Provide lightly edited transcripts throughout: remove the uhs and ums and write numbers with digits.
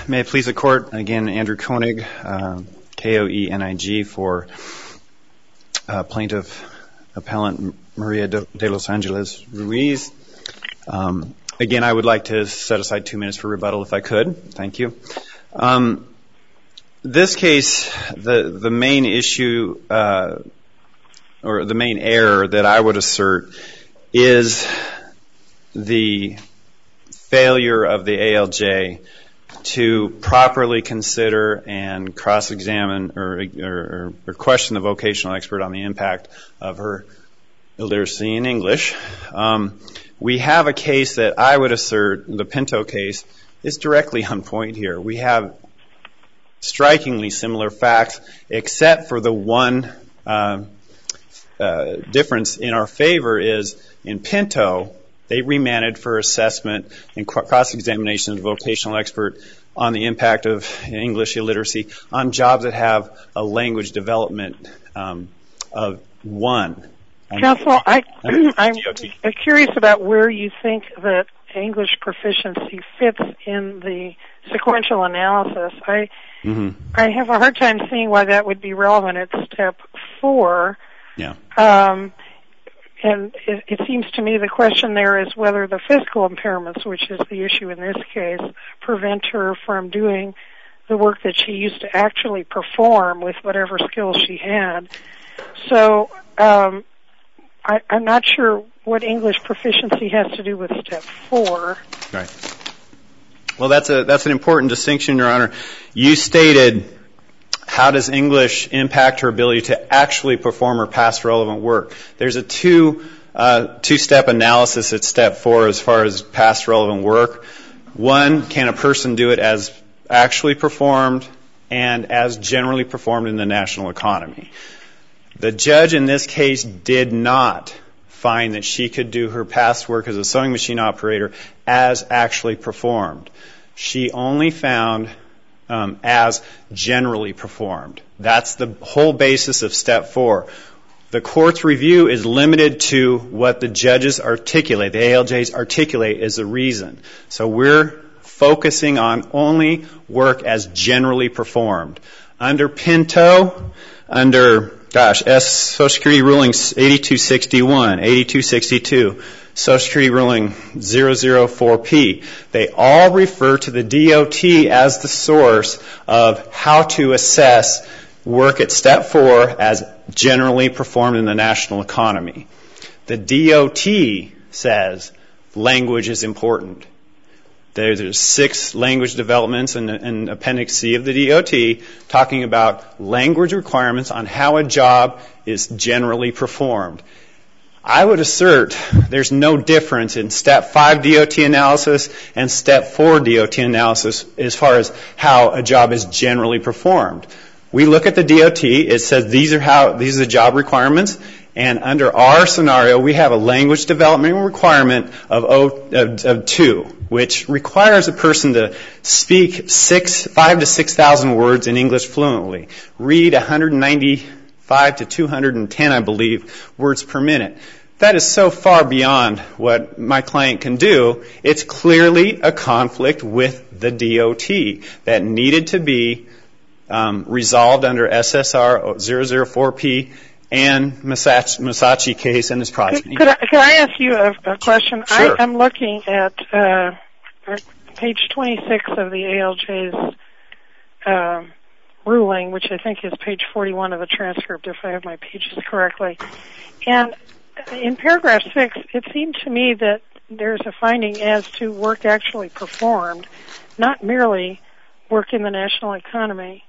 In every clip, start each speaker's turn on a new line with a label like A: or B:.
A: May it please the Court, again, Andrew Koenig, K-O-E-N-I-G, for Plaintiff Appellant Maria de Los Angeles Ruiz. Again, I would like to set aside 2 minutes for rebuttal if I could. Thank you. This case, the main issue, or the main error that I would assert is the failure of the ALJ to properly consider and cross-examine or question the vocational expert on the impact of her illiteracy in English. We have a case that I would assert, the Pinto case, is directly on point here. We have strikingly similar facts, except for the one difference in our favor is in Pinto, they remanded for assessment and cross-examination of the vocational expert on the impact of English illiteracy on jobs that have a language development of 1.
B: Counsel, I'm curious about where you think that English proficiency fits in the sequential analysis. I have a hard time seeing why that would be relevant at step 4.
A: Yeah.
B: And it seems to me the question there is whether the physical impairments, which is the issue in this case, prevent her from doing the work that she used to actually perform with whatever skills she had. So I'm not sure what English proficiency has to do with step 4.
A: Right. Well, that's an important distinction, Your Honor. You stated, how does English impact her ability to actually perform her past relevant work? There's a two-step analysis at step 4 as far as past relevant work. 1, can a person do it as actually performed and as generally performed in the national economy? The judge in this case did not find that she could do her past work as a sewing machine operator as actually performed. She only found as generally performed. That's the whole basis of step 4. The court's review is limited to what the judges articulate, the ALJs articulate as a reason. So we're focusing on only work as generally performed. Under Pinto, under, Social Security Ruling 8261, 8262, Social Security Ruling 004P. They all refer to the DOT as the source of how to assess work at step 4 as generally performed in the national economy. The DOT says language is important. There's 6 language developments in Appendix C of the DOT talking about language requirements on how a job is generally performed. I would assert there's no difference in step 5 DOT analysis and step 4 DOT analysis as far as how a job is generally performed. We look at the DOT, it says these are the job requirements, and under our scenario we have a language development requirement of 2, which requires a person to speak 5,000 to 6,000 words in English fluently, read 195 to 210, I believe, words per minute. That is so far beyond what my client can do. It's clearly a conflict with the DOT that needed to be resolved under SSR 004P and Masachi case and his progeny.
B: Could I ask you a question?
A: Sure.
B: I'm looking at page 26 of the ALJ's ruling, which I think is page 41 of the transcript, if I have my pages correctly. And in paragraph 6, it seemed to me that there's a finding as to work actually performed, not merely work in the national economy.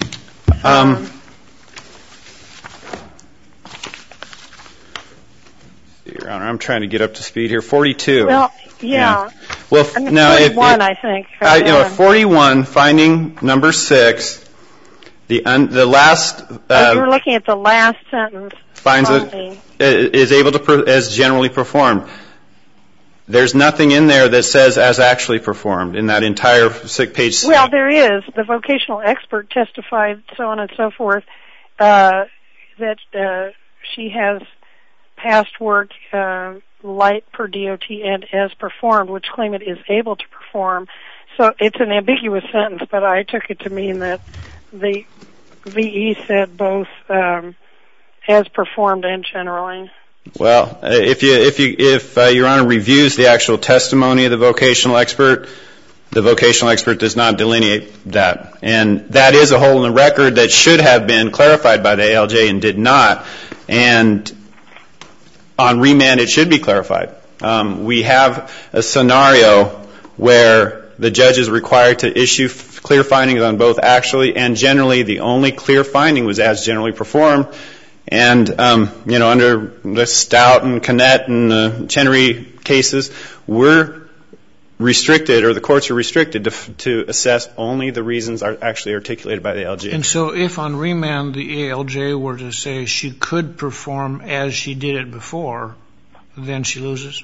A: Your Honor, I'm trying to get up to speed here. 42.
B: Well, yeah.
A: Well, now
B: 41, I think.
A: 41, finding number 6. The last.
B: You're looking at the last sentence.
A: Finds it is able to as generally performed. There's nothing in there that says as actually performed in that entire page.
B: Well, there is. The vocational expert testified, so on and so forth, that she has past work light per DOT and as performed, which claim it is able to perform. So it's an ambiguous sentence, but I took it to mean that the VE said both as performed and generally.
A: Well, if Your Honor reviews the actual testimony of the vocational expert does not delineate that. And that is a hole in the record that should have been clarified by the ALJ and did not. And on remand, it should be clarified. We have a scenario where the judge is required to issue clear findings on both actually and generally. The only clear finding was as generally performed. And, under the Stout and Connett and the Chenery cases, we're restricted, or the courts are restricted to assess only the reasons are actually articulated by the ALJ.
C: And so if on remand the ALJ were to say she could perform as she did it before, then she loses?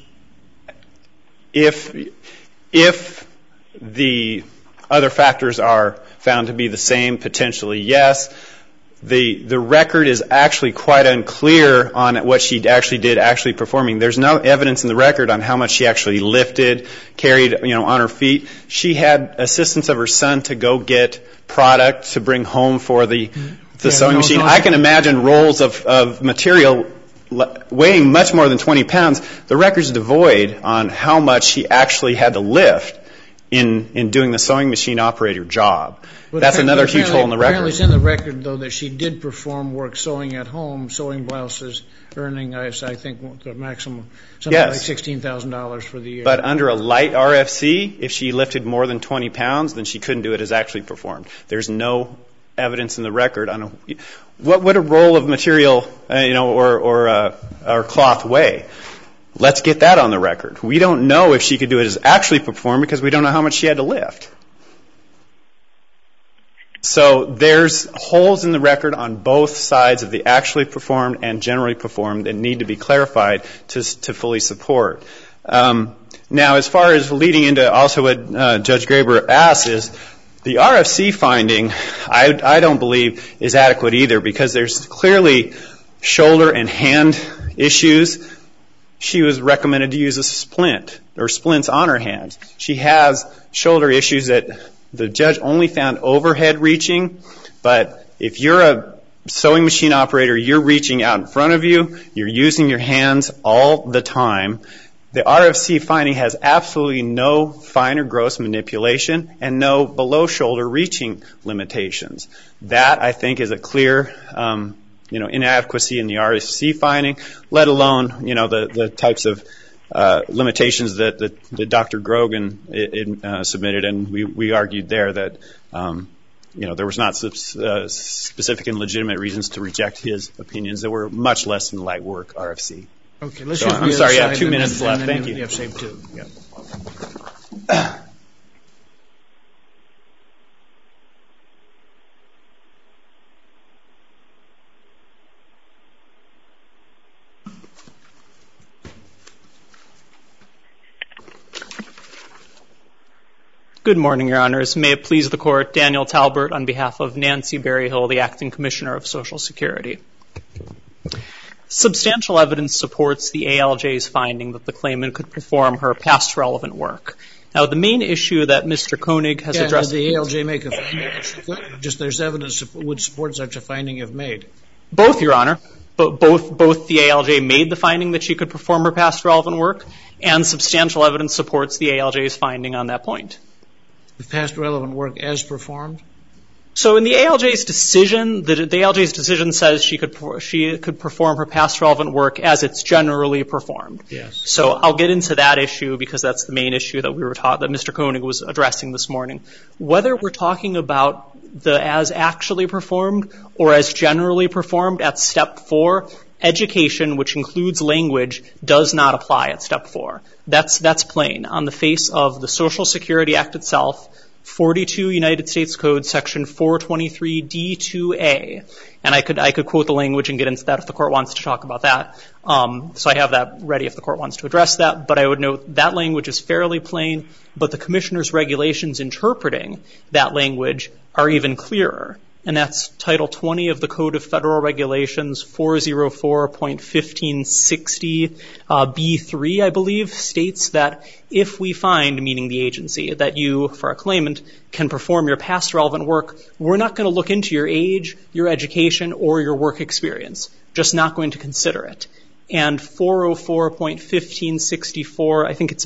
A: If the other factors are found to be the same, potentially yes. The record is actually quite unclear on what she actually did actually performing. There's no evidence in the record on how much she actually lifted, carried, on her feet. She had assistance of her son to go get product to bring home for the sewing machine. I can imagine rolls of material weighing much more than 20 pounds. The record's devoid on how much she actually had to lift in doing the sewing machine operator job. That's another huge hole in the record.
C: Apparently it's in the record, though, that she did perform work sewing at home, sewing blouses, earning, I think, the maximum, something like $16,000 for the year.
A: But under a light RFC, if she lifted more than 20 pounds, then she couldn't do it as actually performed. There's no evidence in the record on what would a roll of material, or cloth weigh. Let's get that on the record. We don't know if she could do it as actually performed because we don't know how much she had to lift. So there's holes in the record on both sides of the actually performed and generally performed that need to be clarified to fully support. Now, as far as leading into also what Judge Graber asked is, the RFC finding, I don't believe, is adequate either because there's clearly shoulder and hand issues. She was recommended to use a splint or splints on her hands. She has shoulder issues that the judge only found overhead reaching, but if you're a sewing machine operator, you're reaching out in front of you, you're using your hands all the time. The RFC finding has absolutely no fine or gross manipulation and no below shoulder reaching limitations. That, I think, is a clear inadequacy in the RFC finding, let alone, the types of limitations that Dr. Grogan submitted, and we argued there that there was not specific and legitimate reasons to reject his opinions that were much less than light work RFC.
C: Okay, let's
A: I'm sorry, I have 2 minutes left. Thank you.
C: You have saved 2.
A: Yeah.
D: Good morning, Your Honors. May it please the Court, Daniel Talbert on behalf of Nancy Berryhill, the Acting Commissioner of Social Security. Substantial evidence supports the ALJ's finding that the claimant could perform her past relevant work. Now, the main issue that Mr. Koenig has addressed...
C: Did the ALJ make a finding? Just there's evidence that would support such a finding if made.
D: Both, Your Honor. Both the ALJ made the finding that she could perform her past relevant work, and substantial evidence supports the ALJ's finding on that point.
C: The past relevant work as performed?
D: So in the ALJ's decision, the ALJ's decision says she could perform her past relevant work as it's generally performed.
C: Yes.
D: So I'll get into that issue because that's the main issue that that Mr. Koenig was addressing this morning. Whether we're talking about the as actually performed or as generally performed at step 4, education, which includes language, does not apply at step 4. That's plain. On the face of the Social Security Act itself, 42 United States Code, Section 423D2A. And I could quote the language and get into that if the Court wants to talk about that. So I have that ready if the Court wants to address that. But I would note that language is fairly plain, but the Commissioner's regulations interpreting that language are even clearer. and that's Title 20 of the Code of Federal Regulations 404.1560 B3, I believe, states that if we find, meaning the agency, that you, for a claimant, can perform your past relevant work, we're not going to look into your age, your education, or your work experience. Just not going to consider it. And 404.1564, I think it's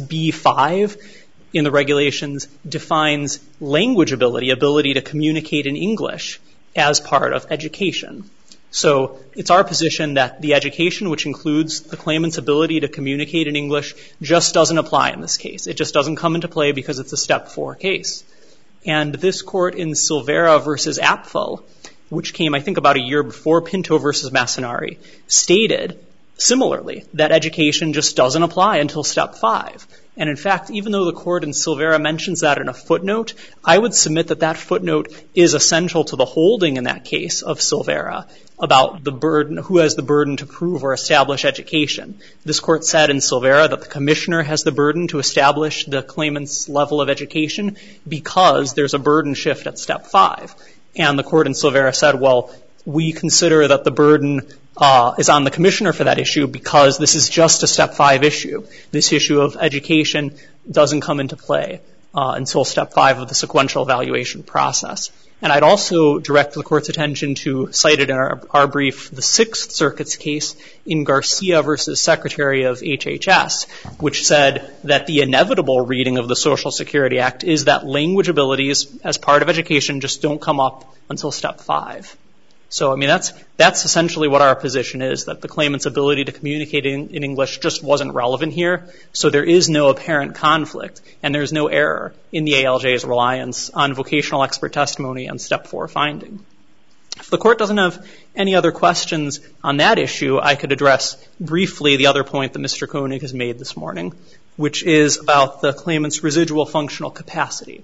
D: B5 in the regulations, defines language ability to communicate in English, as part of education. So it's our position that the education, which includes the claimant's ability to communicate in English, just doesn't apply in this case. It just doesn't come into play because it's a Step 4 case. And this court in Silvera versus Apfel, which came, I think, about a year before Pinto versus Massanari, stated similarly that education just doesn't apply until Step 5. And in fact, even though the court in Silvera mentions that in a footnote, I would submit that that footnote is essential to the holding in that case of Silvera about the burden, who has the burden to prove or establish education. This court said in Silvera that the commissioner has the burden to establish the claimant's level of education because there's a burden shift at Step 5. And the court in Silvera said, well, we consider that the burden is on the commissioner for that issue because this is just a Step 5 issue. This issue of education doesn't come into play until Step 5 of the sequential evaluation process. And I'd also direct the court's attention to, cited in our brief, the Sixth Circuit's case in Garcia versus Secretary of HHS, which said that the inevitable reading of the Social Security Act is that language abilities as part of education just don't come up until Step 5. So, I mean, that's essentially what our position is, that the claimant's ability to communicate in English just wasn't relevant here. So there is no apparent conflict, and there's no error in the ALJ's reliance on vocational expert testimony and Step 4 finding. If the court doesn't have any other questions on that issue, I could address briefly the other point that Mr. Koenig has made this morning, which is about the claimant's residual functional capacity.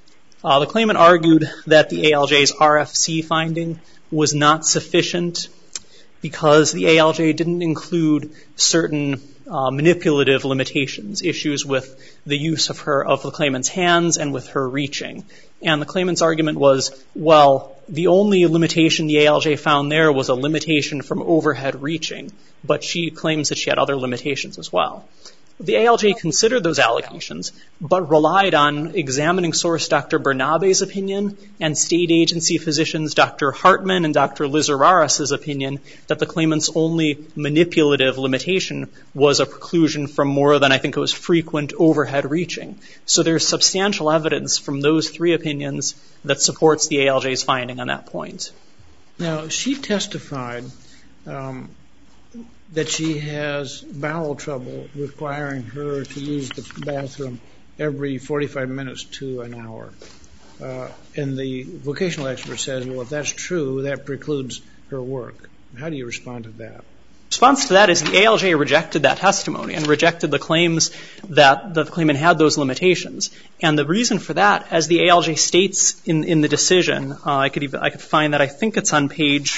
D: The claimant argued that the ALJ's RFC finding was not sufficient because the ALJ didn't include certain manipulative limitations, issues with the use of the claimant's hands and with her reaching. And the claimant's argument was, well, the only limitation the ALJ found there was a limitation from overhead reaching, but she claims that she had other limitations as well. The ALJ considered those allegations, but relied on examining source Dr. Bernabe's opinion and state agency physicians Dr. Hartman and Dr. Lizararis' opinion that the claimant's only manipulative limitation was a preclusion from more than, I think it was, frequent overhead reaching. So there's substantial evidence from those three opinions that supports the ALJ's finding on that point.
C: Now, she testified that she has bowel trouble requiring her to use the bathroom every 45 minutes to an hour. And the vocational expert says, well, if that's true, that precludes her work. How do you respond to that?
D: Response to that is the ALJ rejected that testimony and rejected the claims that the claimant had those limitations. And the reason for that, as the ALJ states in the decision, I could find that I think it's on page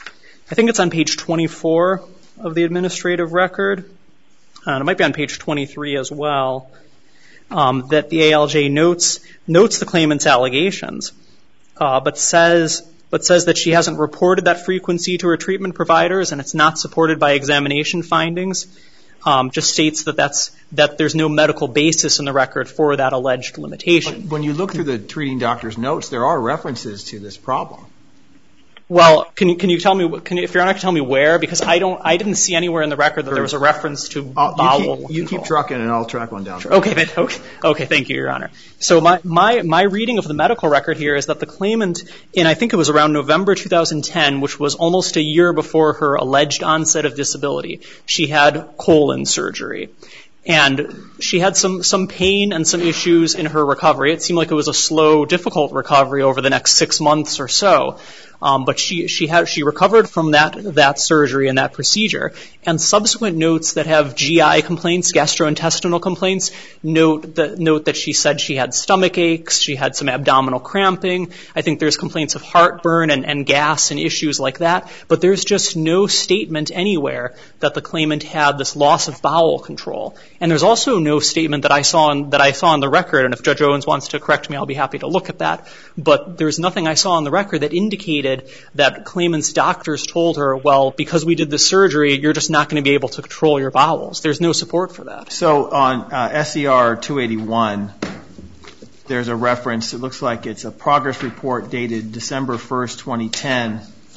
D: 24 of the administrative record. It might be on page 23 as well, that the ALJ notes the claimant's allegations, but says that she hasn't reported that frequency to her treatment providers and it's not supported by examination findings. Just states that there's no medical basis in the record for that alleged limitation.
E: But when you look through the treating doctor's notes, there are references to this problem.
D: Well, can you tell me, if you're not going to tell me where, because I didn't see anywhere in the record that there was a reference to bowel.
E: You keep trucking and I'll track one down.
D: Okay, thank you, Your Honor. So my reading of the medical record here is that the claimant, in I think it was around November 2010, which was almost a year before her alleged onset of disability, she had colon surgery. And she had some pain and some issues in her recovery. It seemed like it was a slow, difficult recovery over the next 6 months or so. But she recovered from that surgery and that procedure. And subsequent notes that have GI complaints, gastrointestinal complaints, note that she said she had stomach aches, she had some abdominal cramping. I think there's complaints of heartburn and gas and issues like that. But there's just no statement anywhere that the claimant had this loss of bowel control. And there's also no statement that I saw on the record, and if Judge Owens wants to correct me, I'll be happy to look at that. But there's nothing I saw on the record that indicated that claimant's doctors told her, well, because we did the surgery, you're just not going to be able to control your bowels. There's no support for that.
E: So on SCR 281, there's a reference. It looks like it's a progress report dated December 1st, 2010.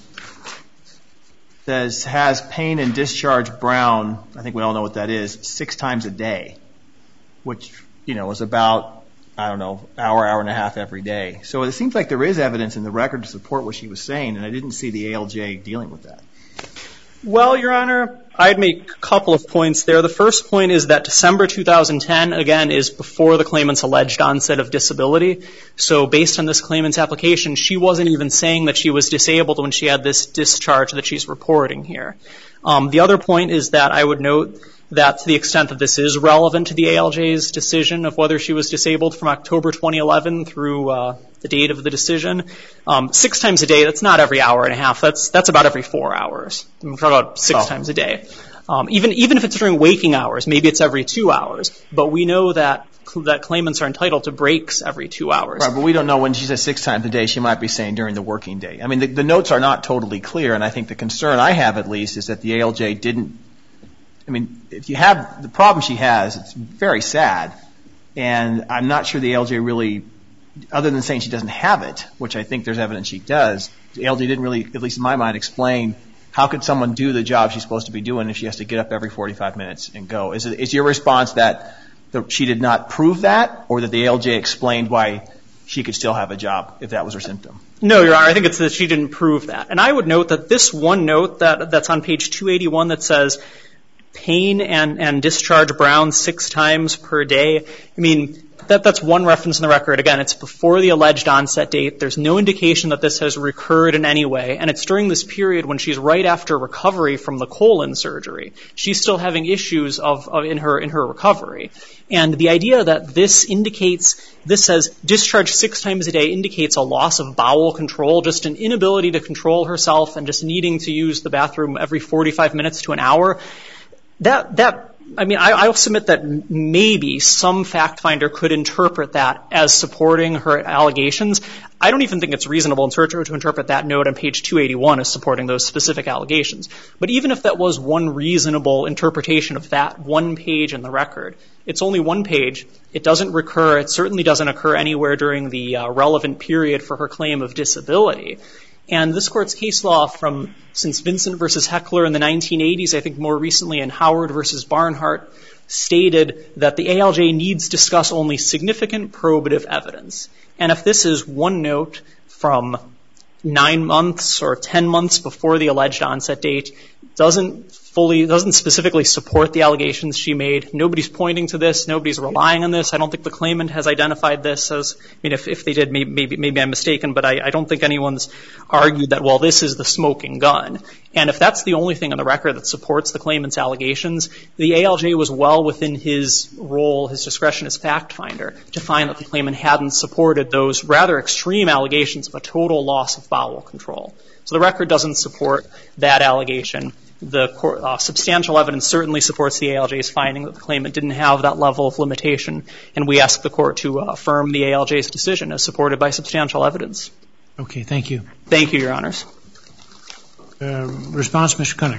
E: Says has pain and discharge Brown, I think we all know what that is, 6 times a day, which, is about, hour and a half every day. So it seems like there is evidence in the record to support what she was saying, and I didn't see the ALJ dealing with that.
D: Well, Your Honor, I'd make a couple of points there. The first point is that December 2010, again, is before the claimant's alleged onset of disability. So based on this claimant's application, she wasn't even saying that she was disabled when she had this discharge that she's reporting here. The other point is that I would note that to the extent that this is relevant to the ALJ's decision of whether she was disabled from October 2011 through the date of the decision, 6 times a day, that's not every hour and a half. That's about every 4 hours. I'm talking about 6 times a day. Even if it's during waking hours, maybe it's every 2 hours. But we know that claimants are entitled to breaks every 2 hours.
E: Right, but we don't know when she says 6 times a day, she might be saying during the working day. I mean, the notes are not totally clear, and I think the concern I have at least is that the ALJ didn't. I mean, if you have the problem she has, it's very sad, and I'm not sure the ALJ really, other than saying she doesn't have it, which I think there's evidence she does, the ALJ didn't really, at least in my mind, explain how could someone do the job she's supposed to be doing if she has to get up every 45 minutes and go. Is your response that she did not prove that, or that the ALJ explained why she could still have a job if that was her symptom?
D: No, Your Honor, I think it's that she didn't prove that. And I would note that this one note that's on page 281 that says pain and discharge Brown 6 times per day, I mean, that's one reference in the record. Again, it's before the alleged onset date. There's no indication that this has recurred in any way. And it's during this period when she's right after recovery from the colon surgery. She's still having issues in her recovery. And the idea that this says discharge 6 times a day indicates a loss of bowel control, just an inability to control herself and just needing to use the bathroom every 45 minutes to an hour. I'll submit that maybe some fact finder could interpret that as supporting her allegations. I don't even think it's reasonable to interpret that note on page 281 as supporting those specific allegations. But even if that was one reasonable interpretation of that one page in the record, it's only one page. It doesn't recur. It certainly doesn't occur anywhere during the relevant period for her claim of disability. And this Court's case law since Vincent versus Heckler in the 1980s, I think more recently in Howard versus Barnhart, stated that the ALJ needs to discuss only significant probative evidence. And if this is one note from 9 months or 10 months before the alleged onset date, doesn't specifically support the allegations she made. Nobody's pointing to this. Nobody's relying on this. I don't think the claimant has identified this as, if they did, maybe I'm mistaken, but I don't think anyone's argued that, well, this is the smoking gun. And if that's the only thing on the record that supports the claimant's allegations, the ALJ was well within his role, his discretion as fact finder, to find that the claimant hadn't supported those rather extreme allegations of a total loss of bowel control. So the record doesn't support that allegation. The substantial evidence certainly supports the ALJ's finding that the claimant didn't have that level of limitation, and we ask the Court to affirm the ALJ's decision as supported by substantial evidence.
C: Okay, thank you.
D: Thank you, Your Honors.
C: Response, Mr. Koenig.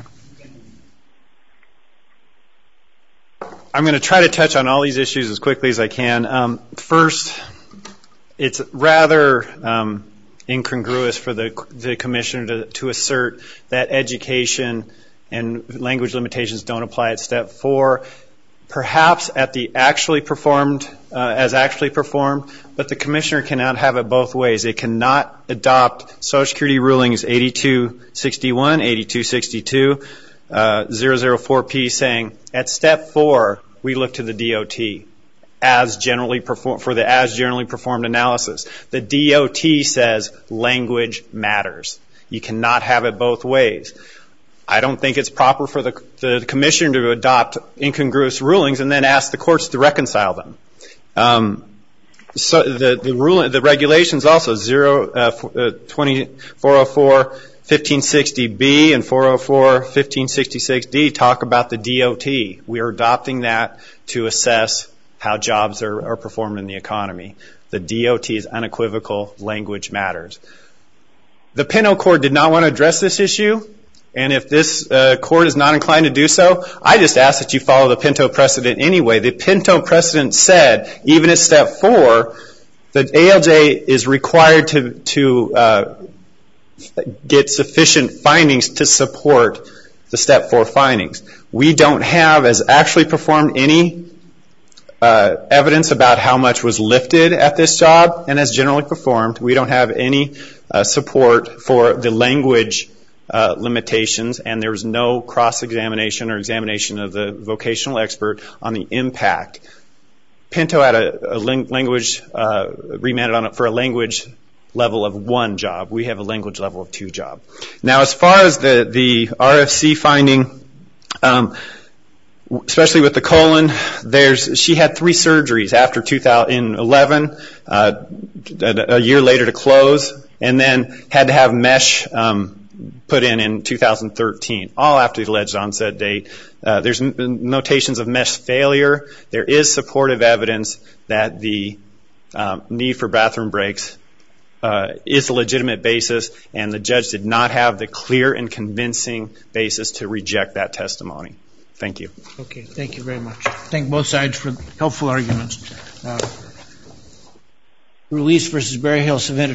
A: I'm going to try to touch on all these issues as quickly as I can. First, it's rather incongruous for the Commissioner to assert that education and language limitations don't apply at Step 4, perhaps at the actually performed, but the Commissioner cannot have it both ways. It cannot adopt Social Security rulings 8261, 8262, 004P saying, at Step 4, we look to the DOT as generally performed analysis. The DOT says language matters. You cannot have it both ways. I don't think it's proper for the Commissioner to adopt incongruous rulings and then ask the courts to reconcile them. So the regulations also 404 1560B and 404 1566D talk about the DOT. We are adopting that to assess how jobs are performed in the economy. The DOT is unequivocal, language matters. The Pinto Court did not want to address this issue, and if this court is not inclined to do so, I just ask that you follow the Pinto precedent anyway. The Pinto precedent said, even at step 4, the ALJ is required to get sufficient findings to support the step 4 findings. We don't have, as actually performed, any evidence about how much was lifted at this job, and as generally performed, we don't have any support for the language limitations, and there was no cross-examination or examination of the vocational expert on the impact. Pinto had a language, remanded on it for a language level of 1 job. We have a language level of 2 job. Now, as far as the RFC finding, especially with the colon, she had 3 surgeries after 2011, a year later to close, and then had to have mesh put in 2013, all after the alleged onset date. There's notations of mesh failure. There is supportive evidence that the need for bathroom breaks is a legitimate basis, and the judge did not have the clear and convincing basis to reject that testimony. Thank you.
C: Okay, thank you very much. Thank both sides for helpful arguments. Ruiz versus Berryhill submitted.